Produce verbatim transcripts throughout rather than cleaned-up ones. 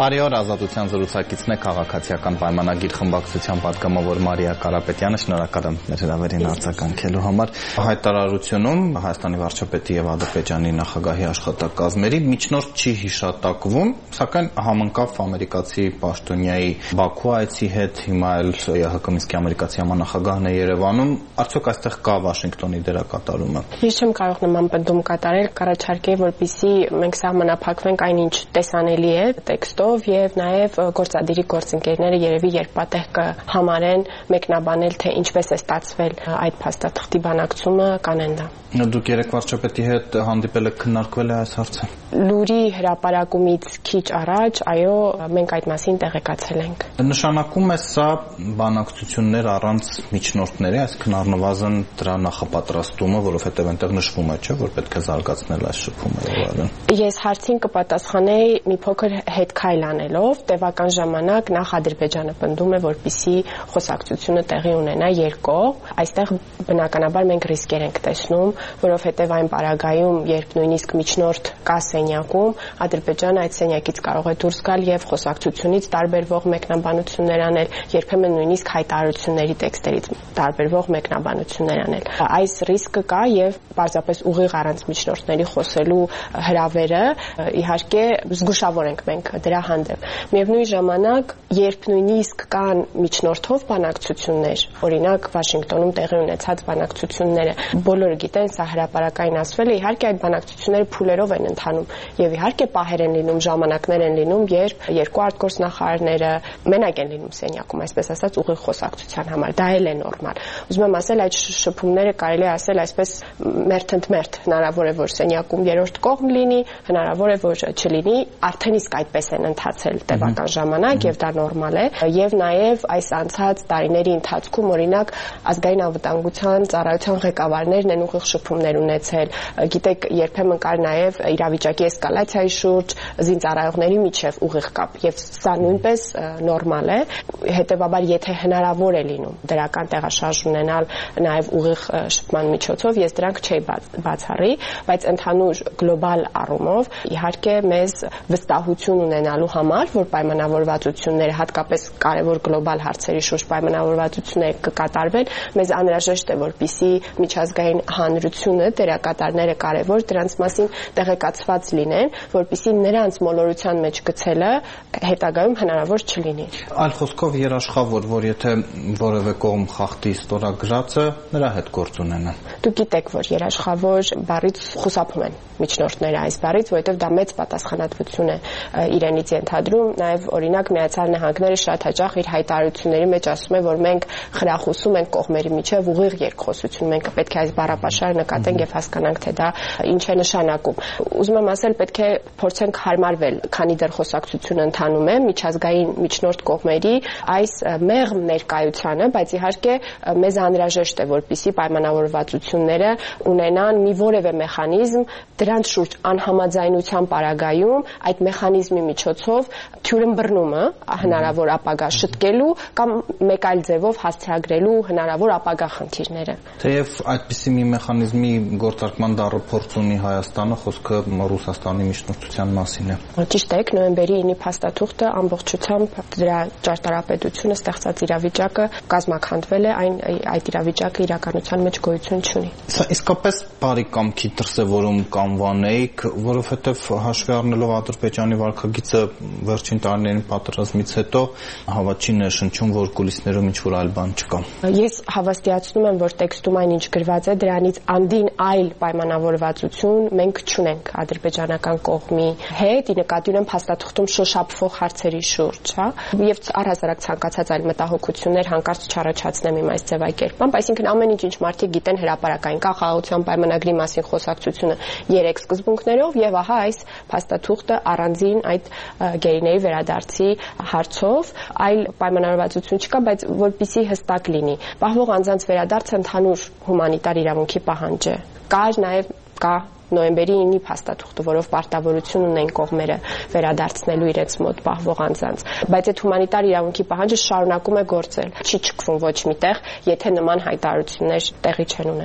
Բարի օր, Ազատության զրուցակիցն է քաղաքացիական պայմանագիր խմբակցության պատգամավոր Մարիա Կարապետյանը, շնորհակալ եմ մեր հրավերին արձագանքելու համար։ Հայտարարությունում Հայաստանի վարչապետի եւ Ադրբեջանի նախագահի աշխատակազմերի միջնորդ չի հիշատակվում, սակայն համընկավ ամերիկացի պաշտոնյայի Բաքու այցի հետ, հիմա էլ ԵՀԿ Մինսկի ամերիկացի համանախագահն է Երևանում, արդյոք այստեղ կա Վաշինգտոնի դերակատարումը։ Ես չեմ կարող նման պնդում կատարել, կառաջարկեի, որպեսզի մենք սահմանափակվենք այնինչ տեսանելի է տեքստով եւ նաեւ գործադիրի գործընկերները երևի երբատեղ կհամարեն մեկնաբանել, թե ինչպես է ստացվել այդ փաստաթղթի բանակցումը, կանեն դա։ Դուք երեք վարչապետի հետ հանդիպել եք, քննարկվել է այս հարցը։ Լուրի հրապարակումից քիչ առաջ, այո, մենք այդ մասին տեղեկացել ենք։ Նշանակում է սա բանակցություններ առանց միջնորդների, այսինքն առնվազն դրա նախապատրաստումը, որովհետև այնտեղ նշվում է, չէ՞, որ պետք է զարգացնել այս շփումը եւ այլն։ Ես հարցին կպատասխանեի մի փոքր հետքայլ անելով, տևական ժամանակ նախ Ադրբեջանը պնդում է, որպեսզի խոսակցությունը տեղի ունենա երկկողմ, այստեղ բնականաբար մենք ռիսկեր ենք տեսնում, որովհետև այն պարագայում, երբ նույնիսկ միջնորդ կա սենյակում, Ադրբեջանը այդ սենյակից կարող է դուրս գալ եւ խոսակցությունից տարբերվող մեկնաբանություններ անել, երբեմն նույնիսկ հայտարարությունների տեքստերից տարբերվող մեկնաբանություններ անել։ Այս ռիսկը կա եւ պարզապես ուղիղ առանց միջնորդների խոսելու հրավերը իհարկե զգուշավոր ենք մենք դրա հանդեպ։ Միևնույն ժամանակ, երբ նույնիսկ կան միջնորդով բանակցություններ, օրինակ Վաշինգտոնում տեղի ունեցած բանակցությունները, բոլորը գիտեն, սա հրապարակային ասվել է, իհարկե այդ բանակցությունները փուլերով են ընթանում եւ իհարկե պահեր են լինում, ժամանակներ են լինում, երբ երկու արտգործնախարարները մենակ են լինում սենյակում, այսպես ասած ուղիղ խոսակցության համար, դա էլ է նորմալ։ Ուզում եմ ասել, այդ շփումները կարելի է ասել այսպես մերթընդմերթ, հնարավոր է որ սենյակում երրորդ կողմ լինի, հնարավոր է որ չլինի, արդեն իսկ այդպես են ընթացել տևական ժամանակ եւ դա նորմալ է եւ նաեւ այս անցած տարիների ընթացքում օրինակ ազգային անվտանգության ծառայության ղեկավարներն են ուղիղ շփումներ ունեցել, գիտեք, երբեմն կար նաեւ իրավիճակի էսկալացիայի շուրջ զինծառայողների միջև ուղիղ կապ եւ սա նույնպես նորմալ է, հետեւաբար եթե հնարավոր է լինում դրական տեղաշարժ ունենալ նաեւ ուղիղ շփման միջոցով, ես դրանք չէի բացառի, բայց ընդհանուր գլոբալ առումով իհարկե մեզ վստահություն ունենալու համար, որ պայմանավորվածությունները հատկապես կարևոր գլոբալ հարցերի շուրջ պայմանավորվածությունները կկատարվեն, մեզ անհրաժեշտ է որպեսզի միջազգային հանրությունը, դերակատարները կարևոր դրանց մասին տեղեկացված լինեն, որպեսզի նրանց մոլորության մեջ գցելը հետագայում հնարավոր չլինի։ Այլ խոսքով երաշխավոր, որ եթե որևէ կողմ խախտի ստորագրածը, նրա հետ գործ ունենա։ Դուք գիտեք, որ երաշխավոր բառից խուսափում են միջնորդները այս բառից, որովհետև դա մեծ պատասխանատվություն է իրենից ենթադրում, նաև օրինակ Միացյալ Նահանգները շատ հաճախ իր հայտարարությունների մեջ ասում է, որ մենք խրախուսում ենք կողմերի միջև ուղիղ երկխոսություն, մենք պետք է այս բառապաշարը նկատենք եւ հասկանանք, թե դա ինչ է նշանակում։ Ուզում եմ ասել, պետք է փորձենք հարմարվել, քանի դեռ խոսակցությունը ընթանում է միջազգային միջնորդ կողմերի այս մեղմ ներկայությանը, բայց իհարկե մեզ անհրաժեշտ է, որպեսզի պայմանավորվածությունները ունենան մի որևէ մեխանիզմ դրանց շուրջ անհամաձայնության պարագայում այդ մեխանիզմի միջոցով թյուրըմբռնումը հնարավոր ապագա շտկելու կամ մեկ այլ ձևով հասցեագրելու հնարավոր ապագա խնդիրները։ Թեև այդպիսի մի մեխանիզմի գործարկման դառը փորձ ունի Հայաստանը, խոսքը Ռուսաստանի միջնորդության մասին է։ Ճիշտ է, նոյեմբերի ինը փաստաթուղթը ամբողջությամբ դրա ճարտարապետությունը ստեղծած իրավիճակը կազմաքանդվել է, այն այդ իրավիճակը իրականության մեջ գոյություն չունի։ Սա իսկապես բարի կամքի դրսևորում կանվանեիք, որովհետև հաշվի առնելով Ադրբեջանի վարքագիծը վերջին տարիներին պատերազմից հետո հավատին է շնչում, որ կուլիսներում ինչ-որ այլ բան չկա։ Ես հավաստիացնում եմ, որ տեքստում այն ինչ գրված է, դրանից անդին այլ պայմանավորվածություն մենք չունենք ադրբեջանական կողմի հետ, ի նկատի ունեմ փաստաթղթում շոշափվող հարցերի շուրջ, հա, եւ առհասարակ ցանկացած այլ մտահոգություններ հանկարծ չառաջացնեմ իմ այս ձևակերպմամբ, այսինքն ամեն ինչ ինչ մարդիկ գիտեն հրապարակային կա խաղաղության պայմանագրի մասին խոսակցությունը երեք սկզբունքներով եւ ահա այս փաստաթուղթը առանձին այդ գերիների վերադարձի հարցով այլ պայմանավորվածություն չկա, բայց որպեսզի հստակ լինի, պահվող անձանց վերադարձը ընդհանուր հումանիտար իրավունքի պահանջ է։ Կար նաեւ կա նոյեմբերի ինը փաստաթուղթը, որով պարտավորություն ունեն կողմերը վերադարձնելու իրենց մոտ պահվող անձանց, բայց այդ հումանիտար իրավունքի պահանջը շարունակում է գործել, չի չքվում ոչ միտեղ, եթե նման հայտարարություններ տեղի չեն ունենում։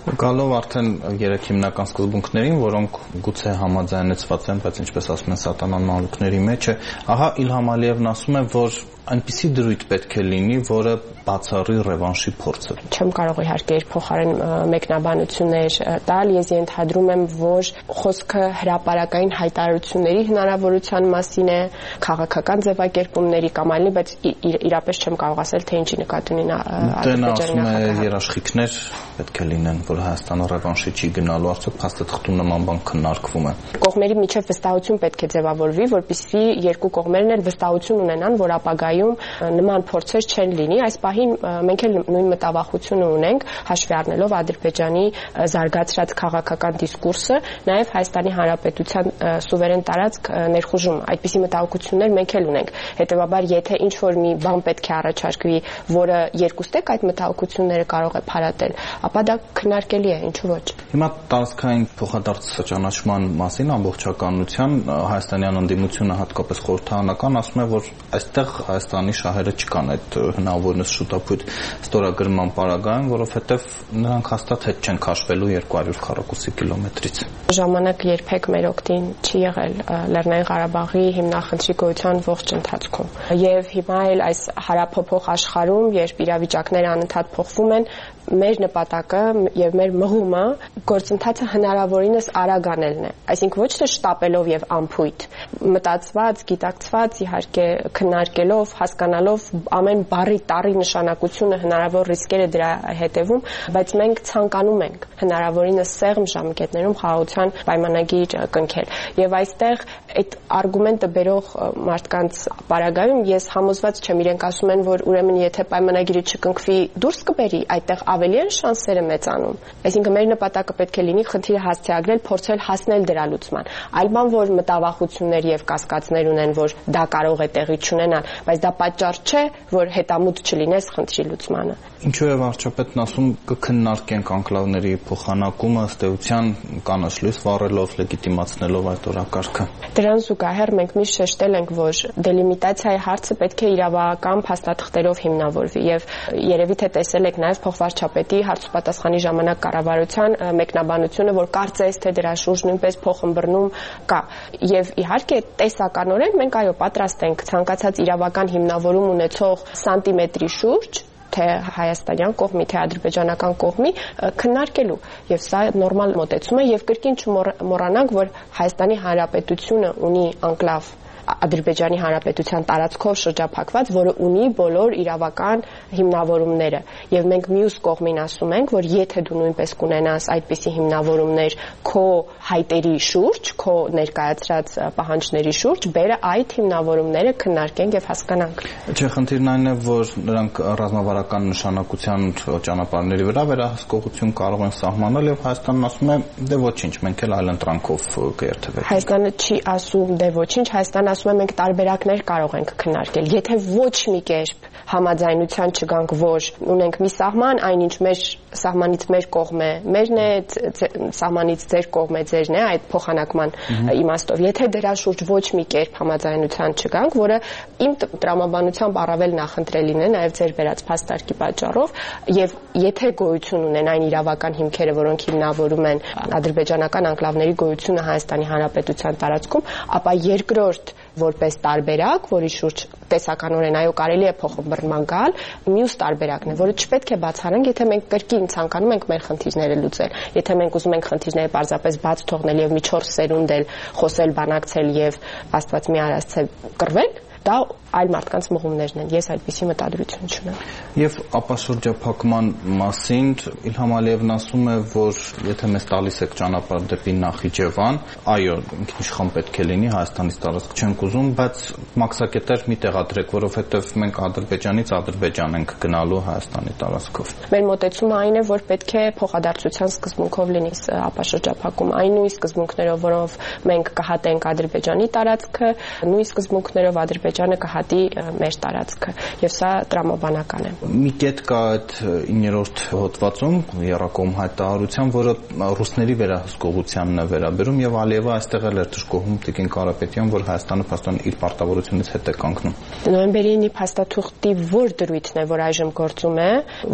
Գալով արդեն երեք հիմնական սկզբունքներին, որոնք գուցե համաձայնեցված են, բայց ինչպես ասում են սատանան մանրուքների մեջ է, ահա Իլհամ Ալիևն ասում է, որ այնպիսի դրույթ պետք է լինի, որը բացառի ռևանշի փորձը։ Չեմ կարող իհարկե իր փոխարեն մեկնաբանություններ տալ, ես ենթադրում եմ, որ խոսքը հրապարակային հայտարարությունների հնարավորության մասին է, քաղաքական ձևակերպումների կամ այլն, բայց իրապես չեմ կարող ասել, թե ինչի նկատի ունի Ադրբեջանի նախագահը։ Երաշխիքներ պետք է լինեն, որ Հայաստանը ռևանշի չի գնալու, արդյոք փաստաթղթում նման բան քննարկվում է։ Կողմերի միջև վստահություն պետք է ձևավորվի, որպեսզի երկու կողմերն էլ վստահություն ունենան, որ ապագայում նման փորձեր չեն լինի։ Այս պահին մենք էլ նույն մտավախությունը ունենք, հաշվի առնելով Ադրբեջանի զարգացրած քաղաքական դիսկուրսը, նաև Հայաստանի Հանրապետության սուվերեն տարածք ներխուժում։ Այդպիսի մտահոգություններ մենք էլ ունենք։ Հետևաբար, եթե ինչ-որ մի բան պետք է առաջարկվի, որը երկուստեք այդ մտահոգությունները կարող է փարատել, ապա դա քննարկելի է, ինչու ոչ։ Հիմա տարածքային փոխադարձ ճանաչման մասին ամբողջականության հայաստանյան ընդդիմությունը, հատկապես խորհրդարանական, ասում է, որ այստեղ Հայաստանի շահերը չկան այդ հնարավորինս շուտապույտ ստորագրման պարագայում, որովհետև նրանք հաստատ հետ չեն քաշվելու երկու հարյուր քառակուսի կիլոմետրից։ Ժամանակ երբեք մեր օգտին չի եղել Լեռնային Ղարաբաղի հիմնախնդրի գոյության ողջ ընթացքում։ Եվ հիմա էլ այս հարափոփող աշխարհում, երբ իրավիճակները անընդհատ փոխվում են, մեր նպատակը եւ մեր մղումը գործընթացը հնարավորինս արագ անելն է, այսինքն ոչ թե շտապելով եւ անփույթ, մտածված, գիտակցված, իհարկե քննարկելով, հասկանալով ամեն բառի տառի նշանակությունը, հնարավոր ռիսկերը դրա հետևում, բայց մենք ցանկանում ենք հնարավորինս սեղմ ժամկետներում խաղաղության պայմանագիր կնքել։ Եվ այստեղ այդ արգումենտը բերող մարդկանց պարագայում ես համոզված չեմ, իրենք ասում են, որ ուրեմն եթե պայմանագիրը չկնքվի, դուրս կբերի, այդտեղ ավելի են շանսերը մեծանում։ Այսինքն մեր նպատակը պետք է լինի խնդիրը հասցեագրել, փորձել հասնել դրա լուծման։ Այլ բան, որ մտավախություններ եւ կասկածներ ունեն, որ դա կարող է տեղի չունենալ, բայց դա պատճառ չէ, որ հետամուտ չլինես խնդրի լուծմանը։ Ինչու է վարչապետն ասում կքննարկենք անկլավների փոխանակումը ըստ էության կանաչ լույս վառելով, լեգիտիմացնելով այդ օրակարգը։ Դրան զուգահեռ մենք միշտ շեշտել ենք, որ դելիմիտացիայի հարցը պետք է իրավական փաստաթղթերով հիմնավորվի եւ երևի թե տեսել եք նաեւ փոխվարչապետի հարցուպատասխանի ժամանակ կառավարության մեկնաբանությունը, որ կարծես թե դրա շուրջ նույնպես փոխըմբռնում կա։ Եվ իհարկե տեսականորեն մենք այո պատրաստ ենք ցանկացած իրավական հիմնավորում ունեցող սանտիմետրի շուրջ թե հայաստանյան կողմի, թե ադրբեջանական կողմի քննարկելու եւ սա նորմալ մոտեցում է եւ կրկին չմոռանանք, որ Հայաստանի Հանրապետությունը ունի անկլավ Ադրբեջանի Հանրապետության տարածքով շրջափակված, որը ունի բոլոր իրավական հիմնավորումները եւ մենք մյուս կողմին ասում ենք, որ եթե դու նույնպես կունենաս այդպիսի հիմնավորումներ քո հայտերի շուրջ, քո ներկայացրած պահանջների շուրջ, բերը այդ հիմնավորումները քննարկենք եւ հասկանանք։ Չէ, խնդիրն այն է, որ նրանք ռազմավարական նշանակության ճանապարհների վրա վերահսկողություն կարող են սահմանել եւ Հայաստանն ասում է, դե ոչինչ, մենք էլ այլ ընտրանքով կերթվենք։ Հայաստանը չի ասում, դե ոչինչ, Հայաստանը ասում է մենք տարբերակներ կարող ենք քննարկել։ Եթե ոչ մի կերպ համաձայնության չգանք, որ ունենք մի սահման, այնինչ մեր սահմանից մեր կողմ է, մերն է, սահմանից ձեր կողմ է, ձերն է այդ փոխանակման իմաստով։ Եթե դրա շուրջ ոչ մի կերպ համաձայնության չգանք, որը իմ տրամաբանությամբ առավել նախընտրելին է, նաև ձեր վերած փաստարկի պատճառով, եւ եթե գոյություն ունեն այն իրավական հիմքերը, որոնք հիմնավորում են ադրբեջանական անկլավների գոյությունը Հայաստանի Հանրապետության տարածքում, ապա երկրորդ որպես տարբերակ, որի շուրջ տեսականորեն այո կարելի է փոխըմբռնման գալ, մյուս տարբերակն է, որը չպետք է բացառենք, եթե մենք կրկին ցանկանում ենք մեր խնդիրները լուծել։ Եթե մենք ուզում ենք խնդիրները պարզապես բաց թողնել եւ մի չորս սերունդ էլ խոսել, բանակցել եւ Աստված մի արասցե կռվել, դա այլ մարդկանց մղումներն են։ Ես այդպիսի մտադրություն չունեմ։ Եվ ապաշրջափակման մասին Իլհամ Ալիևն ասում է, որ եթե մեզ տալիս եք ճանապարհ դեպի Նախիջևան, այո, ինքնիշխան պետք է լինի, Հայաստանից տարածք չենք ուզում, բայց մաքսակետեր մի տեղադրեք, որովհետև մենք Ադրբեջանից Ադրբեջան ենք գնալու Հայաստանի տարածքով։ Մեր մոտեցումը այն է, որ պետք է փոխադարձության սկզբունքով լինի ապաշրջափակում, այն նույն սկզբունքներով, որով մենք կհատենք Ադրբեջանի տարածքը, նույն սկզբունքներով Ադրբեջանը կհատի մեր տարածքը, եւ սա տրամաբանական է։ Մի կետ կա այդ իններորդ հոդվածում երակոմ հայտարարության, որը ռուսների վերահսկողությանն է վերաբերում եւ Ալիևը այստեղ էլ էր դժգոհում Տիկին Կարապետյան, որ Հայաստանը փաստորեն իր պարտավորությունից հետ է կանգնում։ Նոյեմբերի ինը փաստաթուղթի որ դրույթն է, որ այժմ գործում է, որ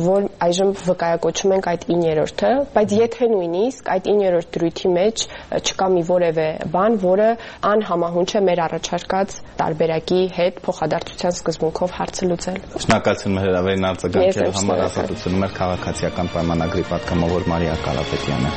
այժմ վկայակոչում ենք այդ իններորդը, բայց եթե նույնիսկ այդ իններորդ դրույթի մեջ չկա մի որևէ բան, որը անհամահունչ է մեր առաջարկած տարբերակի հետ փոխադարձության սկզբունքով հարցը լուծել։ Շնորհակալություն մեր հրավերին արձագանքելու համար, ազատություն մեր քաղաքացիական պայմանագրի պատգամավոր Մարիա Կարապետյանը։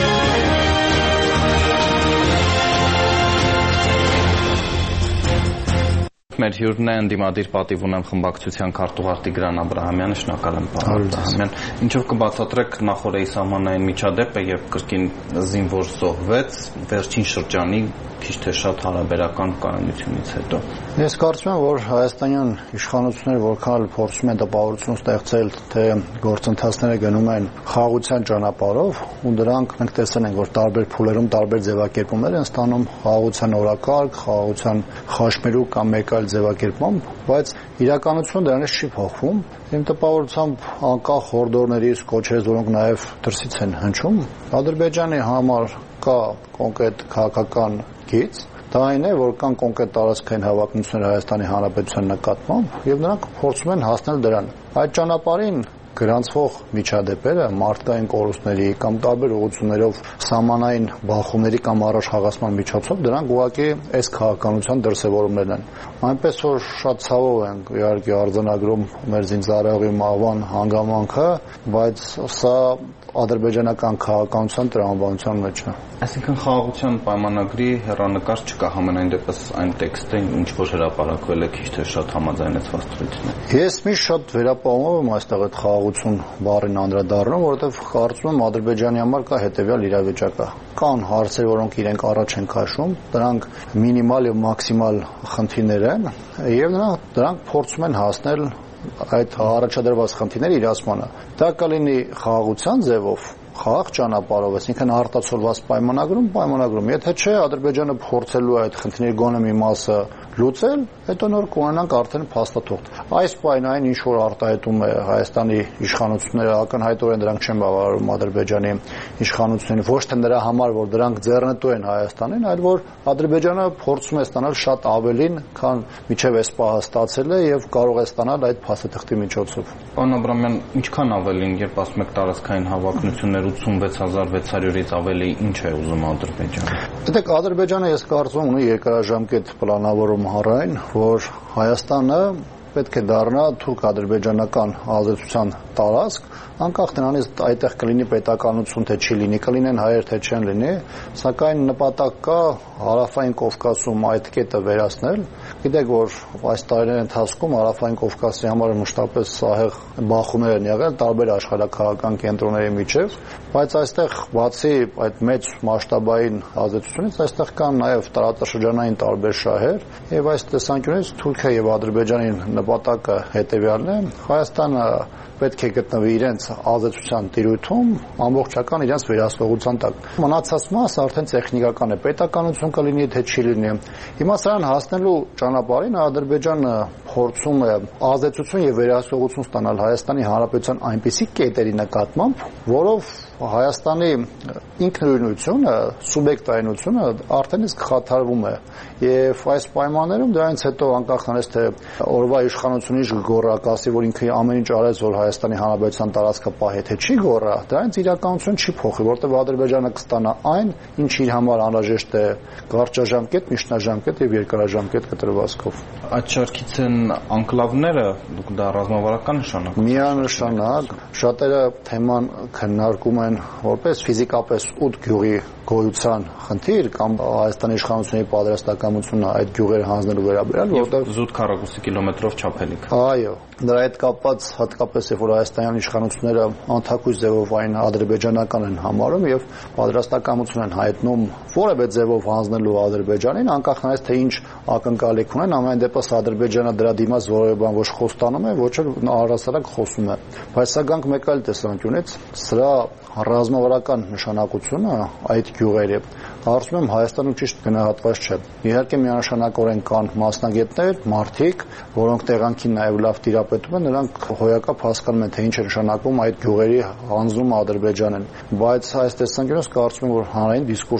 Մեր հյուրն է, ընդդիմադիր պատիվ ունեմ խմբակցության քարտուղար Տիգրան Աբրահամյանը, շնորհակալ եմ պարոն Աբրահամյան։ Ինչով կբացատրեք նախորդի սահմանային միջադեպը եւ կրկին զինվոր զոհվեց վերջին շրջանի քիչ թե շատ հարաբերական կայունությունից հետո։ Ես կարծում եմ, որ հայաստանյան իշխանությունները որքան էլ փորձում են տպավորություն ստեղծել, թե գործընթացները գնում են խաղաղության ճանապարհով, ու դրանք մենք տեսել ենք, որ տարբեր փուլերում տարբեր ձևակերպումներ են ստանում խաղաղության օրակարգ, խաղաղության խաչմերուկ կամ մեկ այլ ձևակերպում, բայց իրականությունը դրանից չի փոխվում։ Իմ տպավորությամբ անկախ հորդորներից, կոչերից, որոնք նաև դրսից են հնչում, Ադրբեջանի համար կա կոնկրետ քաղաքական գիծ, դա այն է, որ կան կոնկրետ տարածքային հավակնություններ Հայաստանի Հանրապետության նկատմամբ եւ նրանք փորձում են հասնել դրան։ Այդ ճանապարհին գրանցվող միջադեպերը մարդկային կորուստների կամ տարբեր ուղղություններով սահմանային բախումների կամ առաջխաղացման միջոցով դրանք ուղղակի այս քաղաքականության դրսևորումներն են։ Այնպես որ շատ ցավով ենք իհարկե արձանագրում մեր զինծառայողի մահվան հանգամանքը, բայց սա ադրբեջանական քաղաքականության տրամաբանության մեջ է։ Այսինքն խաղաղության պայմանագրի հեռանկար չկա, համենայն դեպս այն տեքստը, ինչ որ հրապարակվել է քիչ թե շատ համաձայնեցված թվերին է։ Ես միշտ շատ վերապահումով եմ այստեղ այդ խաղաղություն բառին անդրադառնում, որովհետև կարծում եմ Ադրբեջանի համար կա հետևյալ իրավիճակը։ Կան հարցեր, որոնք իրենք առաջ են քաշում, դրանք մինիմալ եւ մաքսիմալ խնդիրներ են, եւ նրանք դրանք փորձում են հասնել այդ առաջադրված խնդիրների իրացմանը։ Դա կլինի խաղաղության ձևով, խաղաղ ճանապարհով, այսինքն արտացոլված պայմանագրում, պայմանագրում։ Եթե չէ, Ադրբեջանը փորձելու է այդ խնդիրների գոնե մի մասը լուծել, հետո նոր կունենանք արդեն փաստաթուղթ։ Այս պայմանային ինչ որ արտահայտում է Հայաստանի իշխանությունները, ակնհայտորեն դրանք չեն բավարարում Ադրբեջանի իշխանություններին, ոչ թե նրա համար, որ դրանք ձեռնտու են Հայաստանին, այլ որ Ադրբեջանը փորձում է ստանալ շատ ավելին, քան միջև այս պահը ստացել է եւ կարող է ստանալ այդ փաստաթղթի միջոցով։ Պարոն Աբրահամյան, ինչքան ավելին, երբ ասում եք տարածքային հավակնություններ ութսունվեց հազար վեց հարյուրից ավելի, ինչ է ուզում Ադրբեջանը։ Դեք Ադրբեջանը ես կարծում ունի երկարաժամկետ պլանավորում հարայն, որ Հայաստանը պետք է դառնա թուրք-ադրբեջանական ազատության տարածք, անկախ նրանից այդտեղ կլինի պետականություն թե չի լինի, կլինեն հայեր թե չեն լինի, սակայն նպատակ կա Հարավային Կովկասում այդ կետը վերացնել։ Գիտեք, որ այս տարիների ընթացքում Հարավային Կովկասի համար մշտապես սահեղ բախումներ են եղել տարբեր աշխարհակաղակական կենտրոնների միջև, բայց այստեղ բացի այդ մեծ մասշտաբային ազդեցությունից, այստեղ կան նաև տարածաշրջանային տարբեր շահեր, եւ այս տեսանկյունից Թուրքիա եւ Ադրբեջանի նպատակը հետեւյալն է. Հայաստանը պետք է գտնվի իրենց ազատության տիրույթում, ամբողջական իրենց վերահսկողության տակ։ Մնացած մասը արդեն տեխնիկական է, պետականություն կլինի թե չի լինի։ Հիմա սրան հասնելու ճանապարհին Ադրբեջանը փորձում է ազատություն եւ վերահսկողություն ստանալ Հայաստանի Հանրապետության այնպիսի կետերի նկատմամբ, որով Հայաստանի ինքնուրույնությունը, սուբյեկտայնությունը արդեն իսկ խաթարվում է։ Եվ այս պայմաններում դրանից հետո անկախ նրանից թե օրվա իշխանությունից գոռա, ասի, որ ինքը ամեն ինչ արեց, որ Հայաստանի Հանրապետության տարածքը պահի, թե չի գոռա, դրանից իրականություն չի փոխի, որտեղ Ադրբեջանը կստանա այն, ինչ իր համար անհրաժեշտ է կարճաժամկետ, միջնաժամկետ եւ երկարաժամկետ կտրվածքով։ Այդ շարքից են անկլավները, դուք դա ռազմավարական նշանակում։ Միանշանակ, շատերը թեման քննարկում են որպես ֆիզիկապես ութ գյուղի գոյության խնդիր կամ Հայաստանի իշխանությունների պատրաստակամությունը այդ գյուղերը հանձնելու վերաբերյալ, որտեղ զուտ քառակուսի կիլոմետրով չափելիք։ Այո, դրա հետ կապված հատկապես երբ որ հայաստանյան իշխանությունները անթակույց ձևով այն ադրբեջանական են համարում եւ պատրաստակամություն են հայտնում որևէ ձևով հանձնելու Ադրբեջանին, անկախ նրանից թե ինչ ակնկալիք ունեն, ամեն դեպս Ադրբեջանը դրա դիմաց որևէ բան ոչ խոստանում է, ոչ էլ առհասարակ խոսում է։ Բայց սա գանք մեկ այլ տեսանկյունից, սրա ռազմավարական նշանակությունը այդ գյուղերի կարծում եմ Հայաստանում ճիշտ գնահատված չէ։ Իհարկե միանշանակորեն կան մասնագետներ, մարդիկ, որոնք տեղանքին նաև լավ տիրապետում են, նրանք հոյակապ հասկանում են, թե ինչ է նշանակում այդ գյուղերի հանձնումը Ադրբեջանին։ Բայց այս տեսանկյունից կարծում եմ, որ հանրային դիսկուրսի առումով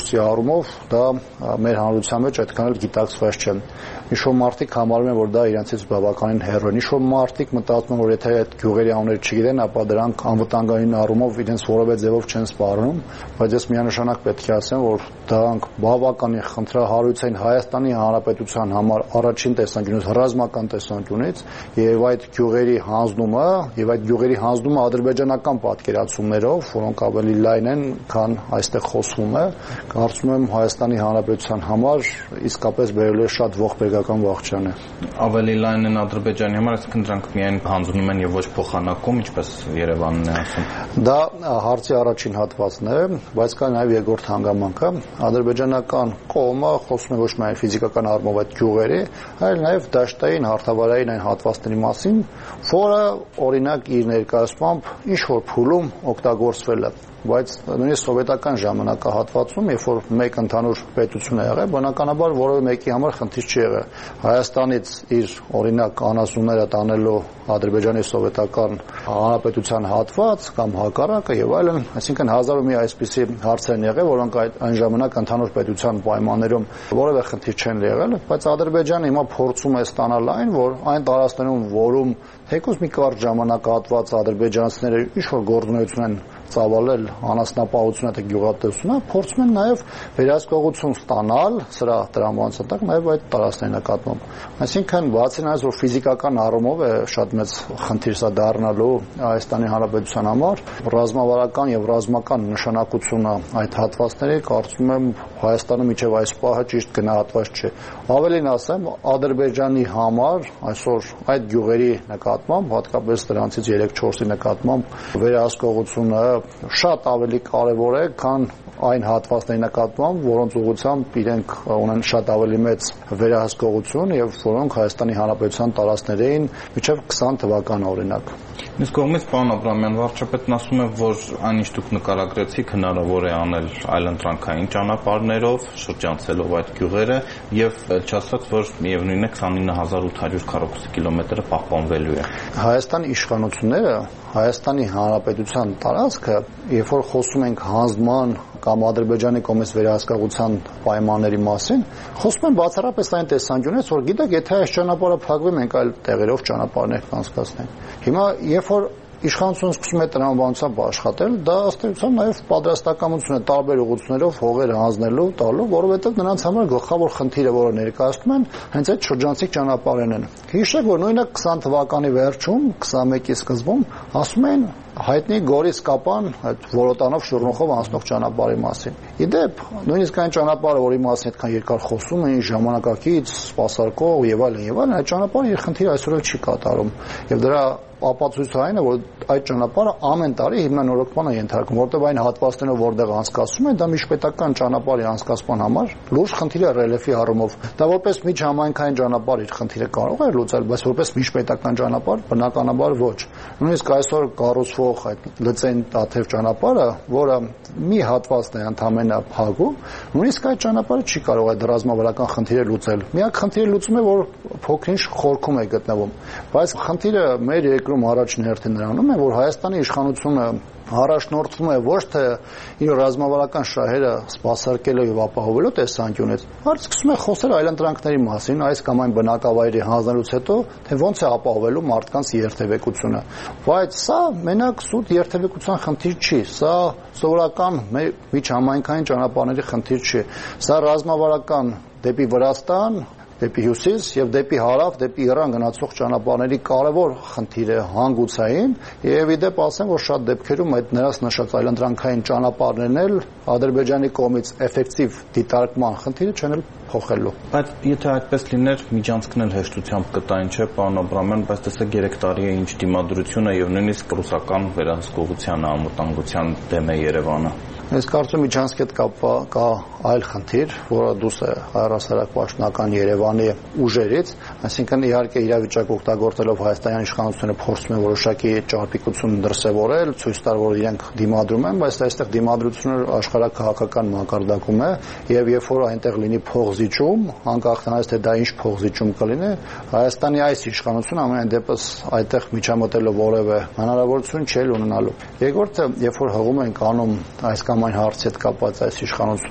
առումով դա մեր հանրության մեջ այդքան էլ գիտակցված չէ։ Ինչ-որ մարդիկ համարում են, որ դա իրենցից բավականին հեռու է։ Ինչ-որ մարդիկ մտածում են, որ եթե այդ գյուղերի անունները չգիտեն, ապա դրանք անվտանգային առումով իրենց որևէ ձևով չեն սպառնում, բայց ես միանշանակ պետք է ասեմ, որ դրանք բավականին խնդրահարույց են Հայաստանի Հանրապետության համար առաջին տեսանկյունից, ռազմական տեսանկյունից, եւ այդ գյուղերի հանձնումը, եւ այդ գյուղերի հանձնումը ադրբեջանական պատկերացումներով, որոնք ավելի լայն են, քան այստեղ խոսվում է, կարծում եմ Հայաստանի Հանրապետության համար իսկապես բերելու է շատ ողբերգական վախճան է։ Ավելի լայն են Ադրբեջանի համար, այսինքն դրանք միայն հանձնում են եւ ոչ փոխանակում, ինչպես Երևանն է ասում։ Դա հարցի առաջին հատվածն է, բայց կա նաեւ երկրորդ հանգամանքը։ Ադրբեջանական կողմը խոսում է ոչ միայն ֆիզիկական առումով այդ գյուղերի, այլ նաեւ դաշտային հարթավարային այն հատվածների մասին, որը օրինակ իր ներկայացմամբ ինչ որ փուլում օգտագործվել է, բայց նույնիսկ սովետական ժամանակահատվածում, երբ որ մեկ ընդհանուր պետություն է եղել, բնականաբար որևէ մեկի համար խնդիր չի եղել։ Հայաստանից իր օրինակ անասունները տանելու Ադրբեջանի սովետական հանրապետության հատված կամ հակառակը եւ այլն, այսինքն հազար ու մի այսպիսի հարցեր են եղել, որոնք այն ժամանակ ընդհանուր պետության պայմաններում որևէ խնդիր չեն եղել, բայց Ադրբեջանը հիմա փորձում է ստանալ այն, որ այն տարածքներում, որում թեկուզ մի կարճ ժամանակահատված ադրբեջանցիները ինչ որ գործունեություն են ծավալել անասնապահությունը թե գյուղատնտեսությունը, փորձում են նաև վերահսկողություն ստանալ սրա տրամաբանության նաև այդ տարածքների նկատմամբ։ Այսինքն բացի նրանից, որ ֆիզիկական առումով է շատ մեծ խնդիր սա դառնալու Հայաստանի Հանրապետության համար, ռազմավարական եւ ռազմական նշանակությունը այդ հատվածների կարծում եմ Հայաստանում միջև այս պահը ճիշտ գնահատված չէ։ Ավելին ասեմ, Ադրբեջանի համար այսօր այդ գյուղերի նկատմամբ, հատկապես դրանցից երեք չորսի նկատմամբ վերահսկողությունը շատ ավելի կարևոր է, քան այն հատվածների նկատմամբ, որոնց ուղղությամբ իրենք ունեն շատ ավելի մեծ վերահսկողություն եւ որոնք Հայաստանի Հանրապետության տարածքներին մինչեւ քսան թվական օրինակ։ Իսկ կողմից պարոն Աբրամյան, վարչապետն ասում է, որ այն ինչ դուք նկարագրեցիք հնարավոր է անել այլընտրանքային ճանապարհներով, շրջանցելով այդ գյուղերը եւ չասած, որ միևնույնն է քսանինը հազար ութ հարյուր քառակուսի կիլոմետրը պահպանվելու է։ Հայաստանի իշխանությունները Հայաստանի Հանրապետության տարածքը, երբ որ խոսում ենք հանձնման կամ Ադրբեջանի կողմից վերահսկողության պայմանների մասին, խոսում են բացառապես այն տեսանկյունից, որ գիտեք, եթե այս ճանապարհը փակվի, մենք այլ տեղերով ճանապարհներ կանցկացնենք։ Հիմա երբ որ իշխանությունը սկսում է տրամաբանությամբ աշխատել, դա ըստ էության նաև պատրաստակամություն է տարբեր ուղղություններով հողերը հանձնելու, տալու, որովհետև նրանց համար գլխավոր խնդիրը, որը ներկայացնում են, հենց այդ շրջանցիկ ճանապարհներն են։ Հիշեք, որ նույնիսկ քսան թվականի վերջում, քսանմեկի սկզբում ասում են հայտնի Գորիս Կապան այդ Որոտանով շուրնուխով անցնող ճանապարհի մասին։ Իդեպ, նույնիսկ այն ճանապարհը, որի մասին այդքան երկար խոսում էին, ժամանակակից, սպասարկող եւ այլն եւ այլն, այդ ճանապարհը իր խնդիրը այսօր չի կատարում։ Եվ դրա ապացույցը այն է, որ այդ ճանապարհը ամեն տարի հիմնանորոգման է ենթարկվում, որտեղ այն հատվածներով, որտեղ անցկացվում է, դա միջպետական ճանապարհի անցկացման համար լուրջ խնդիր է ռելիեֆի առումով։ Դա որպես միջհամայնքային ճանապարհ իր խնդիրը կարող է լուծել, բայց որպես միջպետական ճանապարհ բնականաբար ոչ։ Նույնիսկ այսօր կառուցվող այդ Լծեն Տաթև ճանապարհը, որը մի հատվածն է ընդամենը փակում, նույնիսկ այդ ճանապարհը չի կարող այդ ռազմավարական խնդիրը լուծել։ Միակ խնդիրը լուծում է, որ փոքրինչ խորքում է գտնվում, բայց խնդիրը մեր երկրում առաջին հերթին նրանում է, որ Հայաստանի իշխանությունը առաջնորդվում է ոչ թե իր ռազմավարական շահերը սպասարկելու եւ ապահովելու տեսանկյունից, այլ սկսում է խոսել այլընտրանքների մասին, այս կամ այն բնակավայրի հանձնելուց հետո, թե ոնց է ապահովելու մարդկանց երթևեկությունը։ Բայց սա մենակ սուտ երթևեկության խնդիր չի, սա սովորական միջհամայնքային ճանապարհների խնդիր չի, սա ռազմավարական դեպի Վրաստան, դեպի հյուսիս եւ դեպի հարավ, դեպի Իրան գնացող ճանապարհների կարևոր խնդիր է հանգուցային եւ իդեպ ասեմ, որ շատ դեպքերում այդ նրանց նշած այլընտրանքային ճանապարհներն էլ Ադրբեջանի կողմից էֆեկտիվ դիտարկման խնդիրը չեն էլ փոխելու։ Բայց եթե այդպես լիներ, միջանցքն էլ հեշտությամբ կտային, չէ, պարոն Աբրամյան, բայց տեսեք երեք տարի է ինչ դիմադրություն է եւ նույնիսկ ռուսական վերահսկողության անվտանգության դեմ է Երևանը։ Ես կարծում եմ միջանցքի հետ կապված կա այլ խնդիր, որը դուրս է հայրասարակ պաշտոնական Երևանի ուժերից, այսինքն իհարկե իրավիճակը օգտագործելով հայաստանյան իշխանությունները փորձում են որոշակի ճարպիկություն դրսևորել, ցույց տալ, որ իրենք դիմադրում են, բայց այստեղ դիմադրությունը աշխարհաքաղաքական մակարդակում է եւ երբ որ այնտեղ լինի փողզիջում, անկախ նրանից թե դա ինչ փողզիջում կլինի, Հայաստանի այս իշխանությունը ամեն դեպս այդտեղ միջամտելու որևէ հնարավորություն չի ունենալու։ Երկրորդը, երբ որ հղում են անում այս կամ այն հարցի հետ կապված այս իշխանությունների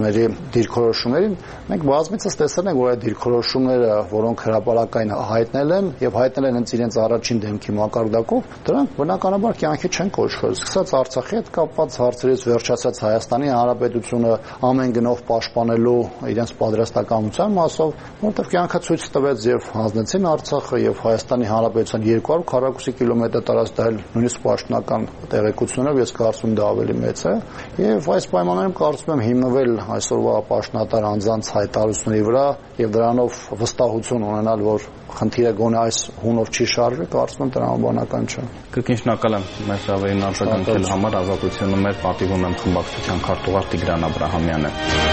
դիրքորոշումներին, մենք բազմիցս տեսել ենք, որ այդ դիրքորոշումները, որոնք հրապարակային հայտնել են եւ հայտնել են հենց իրենց առաջին դեմքի մակարդակով, դրանք բնականաբար կյանքի չեն կոչվել։ Սկսած Արցախի հետ կապված հարցերից վերջացած Հայաստանի Հանրապետությունը ամեն գնով պաշտպանելու իրենց պատրաստակամության մասով, որտեղ կյանքը ցույց տվեց եւ հանձնեցին Արցախը եւ Հայաստանի Հանրապետության երկու հարյուր քառակուսի կիլոմետր տարածք դա նույնիսկ պաշտոնական տեղեկությունով ես կարծում դա ավելի մեծ է եւ այս պայմաններում կարծում եմ հիմնվել այսօրվա պաշտոնատար անձանց հայտարարությունների վրա եւ դրանով վստահություն ունենալ, որ խնդիրը գոնե այս հունով չի շարժվի, կարծում եմ տրամաբանական չէ։ Կրկին շնորհակալ եմ մեր հավերին արձագանքելու համար, ազատությունում մեր պատիվ ունեմ խմբակցության քարտուղար Տիգրան Աբրահամյանը։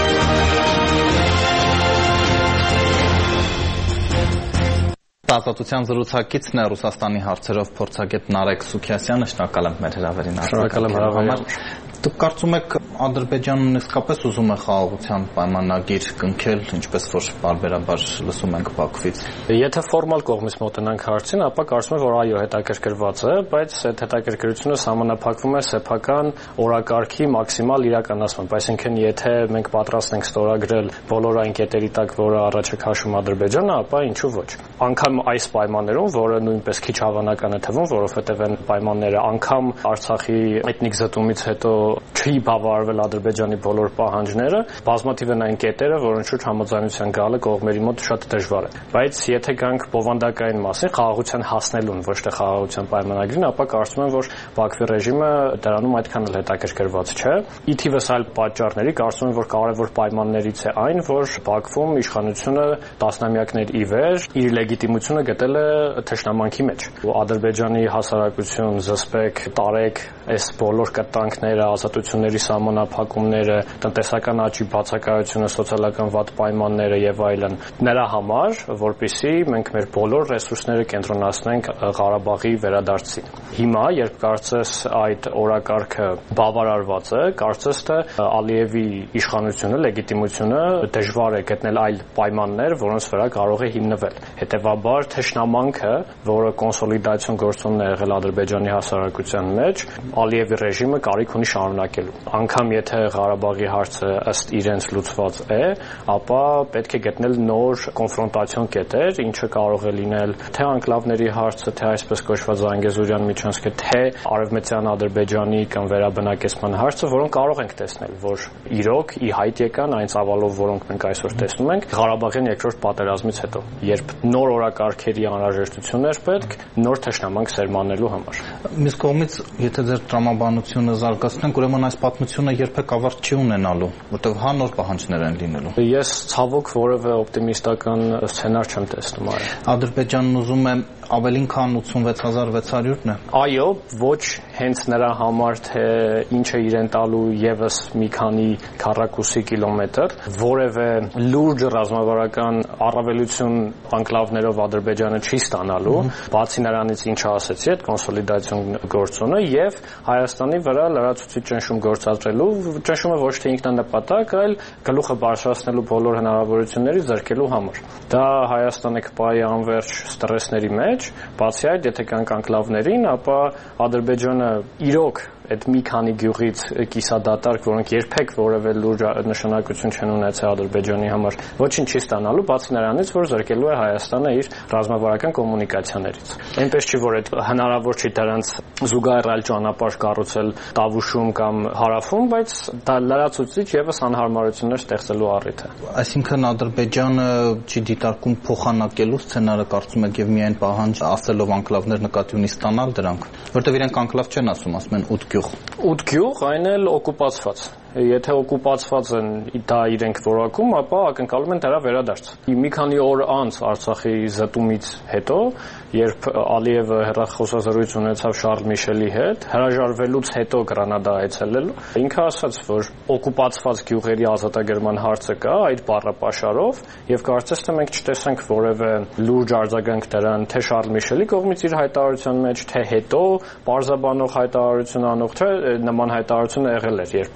Ազատության զրուցակիցն է Ռուսաստանի հարցերով փորձագետ Նարեկ Սուքիասյանը, շնորհակալ եմ մեր հրավերին արձագանքելու համար։ Դուք կարծում եք Ադրբեջանն իսկապես ուզում է խաղաղության պայմանագիր կնքել, ինչպես որ բարբերաբար լսում ենք Բաքվից։ Եթե ֆորմալ կողմից մոտենանք հարցին, ապա կարծում եմ, որ այո, հետաքրքրված է, բայց այդ հետաքրքրությունը սահմանափակվում է սեփական օրակարգի մաքսիմալ իրականացմամբ, այսինքն եթե մենք պատրաստ ենք ստորագրել բոլոր այն կետերի տակ, որը առաջ է քաշում Ադրբեջանը, ապա ինչու ոչ։ Անկամ այս պայմաններում, որը նույնպես քիչ հավանական է թվում, որովհետև այն պայմանները անգամ Արցախի էթնիկ զտումից հետո չի բավարարվել Ադրբեջանի բոլոր պահանջները, բազմաթիվ են այն կետերը, որոնց շուրջ համաձայնության գալը կողմերի մոտ շատ դժվար է։ Բայց եթե գանք բովանդակային մասին, խաղաղության հասնելուն, ոչ թե խաղաղության պայմանագրին, ապա կարծում եմ, որ Բաքվի ռեժիմը դրանում այդքան էլ հետաքրքրված չէ։ Ի թիվս այլ պատճառների կարծում եմ, որ կարևոր պայմաններից է այն, որ Բաքվում իշխանությունը տասնամյակներ ի վեր իր լեգիտիմությունը գտել է թշնամանքի մեջ։ Ադրբեջանի հասարակություն, զսպեք, տարեք այս բոլոր կտանքները, ազատությունների սահմանափակումները, տնտեսական աճի բացակայությունը, սոցիալական վատ պայմանները եւ այլն, նրա համար, որպեսզի մենք մեր բոլոր ռեսուրսները կենտրոնացնենք Ղարաբաղի վերադարձին։ Հիմա, երբ կարծես այդ օրակարգը բավարարված է, կարծես թե Ալիևի իշխանությունը, լեգիտիմությունը դժվար է գտնել այլ պայմաններ, որոնց վրա կարող է հիմնվել։ Հետևաբար թշնամանքը, որը կոնսոլիդացիոն գործոնն է եղել Ադրբեջանի հասարակության մեջ, Ալիևի ռեժիմը կարիք ունի շարունակելու։ Անկամ եթե Ղարաբաղի հարցը ըստ իրենց լուծված է, ապա պետք է գտնել նոր կոնֆրոնտացիոն կետեր, ինչը կարող է լինել թե անկլավների հարցը, թե այսպես կոչված Զանգեզուրյան միջանցքը, թե Արևմտյան Ադրբեջանի կամ վերաբնակեցման հարցը, որոնք կարող ենք տեսնել, որ իրոք ի հայտ եկան այն ծավալով, որոնք մենք այսօր տեսնում ենք Ղարաբաղյան երկրորդ պատերազմից հետո, երբ նոր օրակարգերի անհրաժեշտություն էր պետք նոր թշնամանք սերմանելու համար։ Մյուս կողմից, եթե ձեր տրամաբանությունը զարգացնենք, ուրեմն այս պատմությունը երբեք ավարտ չի ունենալու, որտեղ հա նոր պահանջներ են լինելու։ Ես ցավոք որևէ օպտիմիստական սցենար չեմ տեսնում այլ։ Ադրբեջանն ուզում է ավելին քան ութսունվեց հազար վեց հարյուրն է։ Այո, ոչ հենց նրա համար, թե ինչ է իրեն տալու եւս մի քանի քառակուսի կիլոմետր, որևէ լուրջ ռազմավարական առավելություն անկլավներով Ադրբեջանը չի ստանալու, բացի նրանից ինչը ասեցի, այդ կոնսոլիդացիոն գործոնը եւ Հայաստանի վրա լրացուցիչ ճնշում գործադրելու, ճնշումը ոչ թե ինքնանպատակ, այլ գլուխը բարձրացնելու բոլոր հնարավորությունների ձեռքելու համար։ Դա Հայաստանը կպահի անverջ ստրեսների մեջ, բացի այդ, եթե կանք անկլավներին, ապա Ադրբեջանը իրոք այդ մի քանի գյուղից կիսադատարկ, որոնք երբեք որևէ լուրջ նշանակություն չեն ունեցել Ադրբեջանի համար, ոչինչ չի ստանալու, բացի նրանից, որ զրկելու է Հայաստանը իր ռազմավարական կոմունիկացիաներից։ Այնպես չի, որ այդ հնարավոր չի դրանց զուգահեռ այլ ճանապարհ կառուցել Տավուշում կամ Հարավում, բայց դա լրացուցիչ եւս անհարմարություններ ստեղծելու առիթ է։ Այսինքն Ադրբեջանը չի դիտարկում փոխանակելու սցենարը, կարծում եք, եւ միայն պահանջ ասելով անկլավներ նկատի ունի ստանալ դրանք, որտեղ իրենք անկլավ չեն ասում, ասում են ութ գյուղ։ ութ գյուղ, այն էլ օկուպացված։ Եթե օկուպացված են դա իրենք որակում, ապա ակնկալում են դրա վերադարձ։ Մի քանի օր անց Արցախի զտումից հետո, երբ Ալիևը հեռախոսազրույց ունեցավ Շարլ Միշելի հետ, հրաժարվելուց հետո Գրանադա այցելելու, ինքը ասաց, որ օկուպացված գյուղերի ազատագրման հարցը կա այդ բառապաշարով, եւ կարծես թե մենք չտեսանք որևէ լուրջ արձագանք դրան, թե Շարլ Միշելի կողմից իր հայտարարության մեջ, թե հետո պարզաբանող հայտարարություն անող, թե նման հայտարարությունը եղել էր, երբ փորձեց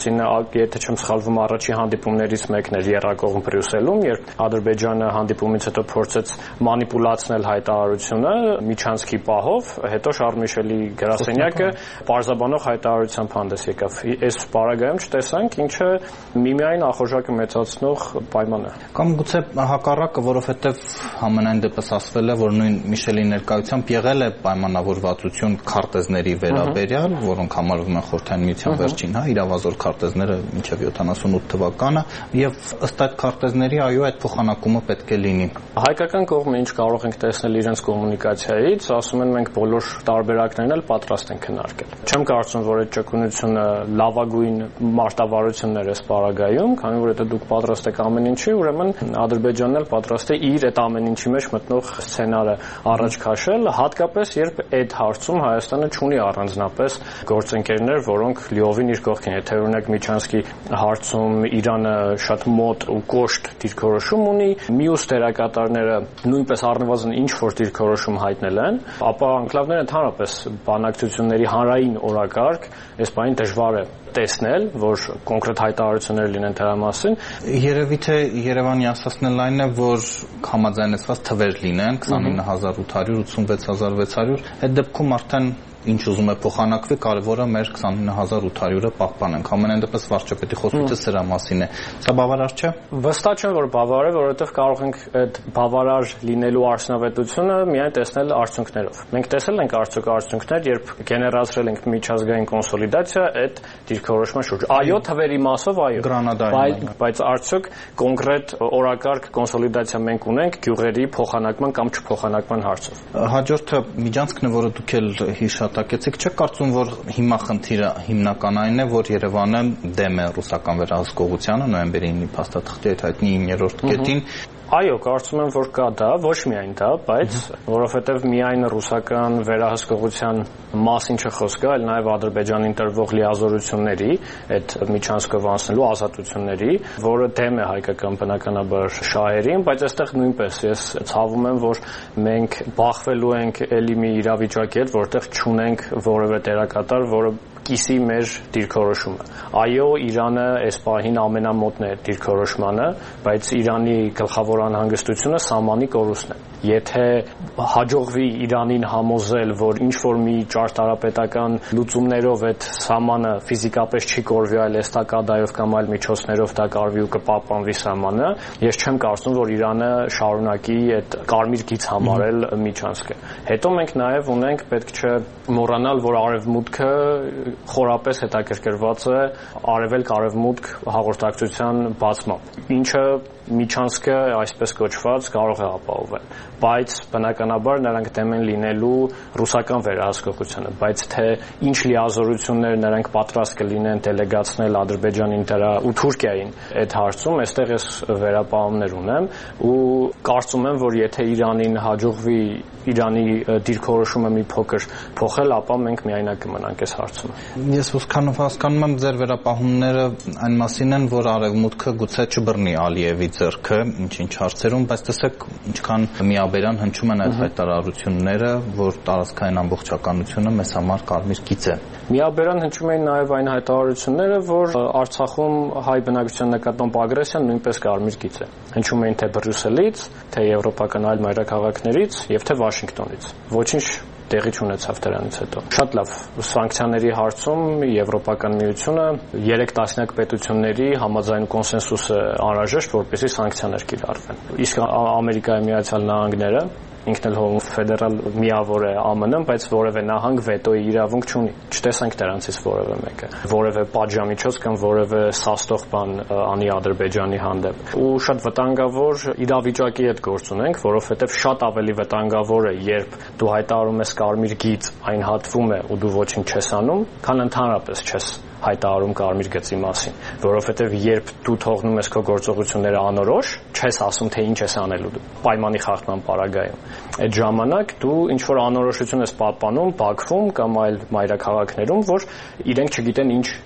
Պուտինը, եթե չեմ սխալվում, առաջի հանդիպումներից մեկն էր Եռակողմ Բրյուսելում, երբ Ադրբեջանը հանդիպումից հետո փորձեց մանիպուլացնել հայտարարությունը Միչանսկի պահով, հետո Շարլ Միշելի գրասենյակը պարզաբանող հայտարարությամբ հանդես եկավ։ Այս պարագայում չտեսանք, ինչը միմիայն ախորժակը մեծացնող պայման է։ Կամ գուցե հակառակը, որովհետև համենայն դեպս ասվել է, որ նույն Միշելի ներկայությամբ եղել է պայմանավորվածություն քարտեզների վերաբերյալ, որոնք համարվում են Խորհրդային Միության վերջին, հա, իրավազոր քարտեզները մինչև յոթանասունութ թվականը, եւ ըստ այդ քարտեզների այո, այդ փոխանակումը պետք է լինի։ Հայկական կողմը ինչ կարող ենք տեսնել իրենց կոմունիկացիայից, ասում են մենք բոլոր տարբերակներն էլ պատրաստ ենք քննարկել։ Չեմ կարծում, որ այդ ճկունությունը լավագույն մարտավարություններ է սպարագայում, քանի որ եթե դուք պատրաստ եք ամեն ինչի, ուրեմն Ադրբեջանն էլ պատրաստ է իր այդ ամեն ինչի մեջ մտնող սցենարը առաջ քաշել, հատկապես երբ այդ հարցում Հայաստանը չունի առանձնապես գործընկերներ, որոնք լիովին իր կողքին, եթե օրինակ Միչանսկի հարցում Իրանը շատ մոտ ու կոշտ դիրքորոշում ունի, մյուս դերակատարները նույնպես առնվազն ինչ որ դիրքորոշում հայտնել են, ապա անկլավները ընդհանրապես բանակցությունների հանրային օրակարգ այս բանին դժվար է տեսնել, որ կոնկրետ հայտարարություններ լինեն դրա մասին։ Երևի թե Երևանի ասածն այն է, որ համաձայնեցված թվեր լինեն քսանինը հազար ութ հարյուր, ութսունվեց հազար վեց հարյուր, այդ դեպքում արդեն ինչ ուզում է փոխանակվի, կարևորը մեր քսանինը հազար ութ հարյուրը պահպանենք։ Համենայն դեպս վարչապետի խոսքը սրա մասին է։ Սա բավարար չէ։ Վստահ չեմ, որ բավարար է, որովհետև կարող ենք այդ բավարար լինելու արդյունավետությունը միայն տեսնել արդյունքներով։ Մենք տեսել ենք արդյոք արդյունքներ, երբ գեներացրել ենք միջազգային կոնսոլիդացիա այդ դիրքորոշման շուրջ։ Այո, թվերի մասով այո։ Գրանադայում։ Բայց արդյոք կոնկրետ օրակարգ կոնսոլիդացիա մենք ունենք գյուղերի փոխանակման կամ չփոխանակման հարցով։ Հաջորդը Միջանցքն է, որը դուք էլ հիշատակեցիք, չեք կարծում, որ հիմա խնդիրը հիմնական այն է, որ Երևանը դեմ է ռուսական վերահսկողությանը նոյեմբերի ինը փաստաթղթի այդ հայտնի իններորդ կետին։ Այո, կարծում եմ, որ կա դա, ոչ միայն դա, բայց որովհետև միայն ռուսական վերահսկողության մասին չխոսքը, այլ նաև Ադրբեջանին տրվող լիազորությունների, այդ Միչանսկով անցնելու ազատությունների, որը դեմ է հայկական բնականաբար շահերին, բայց այստեղ նույնպես ես ցավում եմ, որ մենք բախվելու ենք էլի մի իրավիճակի հետ, որտեղ չունենք որևէ դերակատար, որը կիսի մեր դիրքորոշումը։ Այո, Իրանը այս պահին ամենամոտն է դիրքորոշմանը, բայց Իրանի գլխավոր անհանգստությունը սահմանի կորուստն է։ Եթե հաջողվի Իրանին համոզել, որ ինչ որ մի ճարտարապետական լուծումներով այդ սահմանը ֆիզիկապես չի կորվի, այլ էստակադայով կամ այլ միջոցներով դա կարվի ու կպահպանվի սահմանը, ես չեմ կարծում, որ Իրանը շարունակի այդ կարմիր գիծ համարել Միչանսկը։ Հետո մենք նաև ունենք, պետք չէ մոռանալ, որ արևմուտքը խորապես հետաքրքրված է արևելք-արևմուտք հաղորդակցության բացմամբ, ինչը Միչանսկը այսպես կոչված կարող է ապահովել, բայց բնականաբար նրանք դեմ են լինելու ռուսական վերահսկողությանը, բայց թե ինչ լիազորություններ նրանք պատրաստ կլինեն դելեգացնել Ադրբեջանին դրա ու Թուրքիային այդ հարցում, այստեղ ես վերապահումներ ունեմ ու կարծում եմ, որ եթե Իրանին հաջողվի Իրանի դիրքորոշումը մի փոքր փոխել, ապա մենք միայնակ կմնանք այս հարցում։ Ես ուսքանով հասկանում եմ ձեր վերապահումները այն մասին են, որ արևմուտքը գուցե չբռնի Ալիևի ձեռքը ինչ-ինչ հարցերում, բայց տեսեք ինչքան միաբերան հնչում են այդ հայտարարությունները, որ տարածքային ամբողջականությունը մեզ համար կարմիր գիծ է։ Միաբերան հնչում էին նաև այն հայտարարությունները, որ Արցախում հայ բնակչության նկատմամբ ագրեսիան նույնպես կարմիր գիծ է։ Հնչում էին թե Բրյուսելից, թե եվրոպական այլ մայրաքաղաքներից եւ թե Վաշինգտոնից։ Ոչինչ տեղի չունեցավ դրանից հետո։ Շատ լավ, սանկցիաների հարցում Եվրոպական միությունը երեք տասնյակ պետությունների համաձայն կոնսենսուսը անհրաժեշտ, որպեսզի սանկցիաներ կիրառվեն։ Իսկ Ամերիկայի Միացյալ Նահանգները ինքն էլ հող ֆեդերալ միավոր է ԱՄՆ-ն, բայց որևէ նահանգ վետոյի իրավունք չունի։ Չտեսանք դրանցից որևէ մեկը, որևէ պատժամիջոց կամ որևէ սաստող բան անի Ադրբեջանի հանդեպ։ Ու շատ վտանգավոր իրավիճակի հետ գործ ունենք, որովհետև շատ ավելի վտանգավոր է, երբ դու հայտարարում ես կարմիր գիծ, այն հատվում է ու դու ոչինչ չես անում, քան ընդհանրապես չես հայտարարում կարմիր գծի մասին, որովհետև երբ դու թողնում ես քո գործողությունները անորոշ, չես ասում թե ինչ ես անելու դու պայմանի խախտման պարագայում։ Այդ ժամանակ դու ինչ որ անորոշություն ես պահպանում Բաքվում կամ այլ մայրաքաղաքներում, որ իրենք չգիտեն ինչ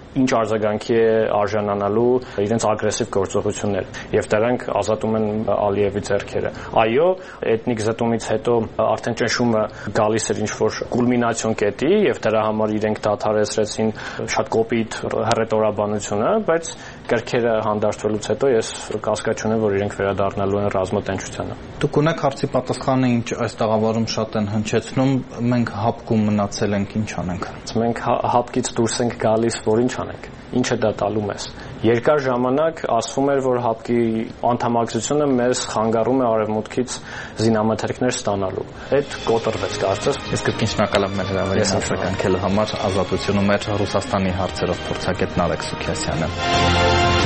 ինչ արձագանքի է արժանանալու իրենց ագրեսիվ գործողություններ եւ դրանք ազատում են Ալիևի ձեռքերը։ Այո, էթնիկ զտումից հետո արդեն ճնշումը գալիս էր ինչ-որ կուլմինացիոն կետի եւ դրա համար իրենք դադարեցրեցին շատ կոպիտ հռետորաբանությունը, բայց կրքերը հանդարտվելուց հետո ես կասկած չունեմ, որ իրենք վերադառնալու են ռազմատենչությանը։ Դուք ունեք հարցի պատասխանը, ինչ այս տաղավարում շատ են հնչեցնում, մենք հապկում մնացել ենք, ինչ անենք։ Մենք հապկից դուրս ենք գալիս, որ ինչ անենք։ Ինչը դա տալու մեզ։ Երկար ժամանակ ասվում էր, որ հապկի անդամակցությունը մեզ խանգարում է արևմուտքից զինամթերքներ ստանալու։ Այդ կոտրվեց կարծես։ Ես կրկին շնորհակալ եմ մեր հրավերին արձագանքելու համար, ազատությունում էր Ռուսաստանի հարցերով փորձագետ Նարեկ Սուքիասյանը։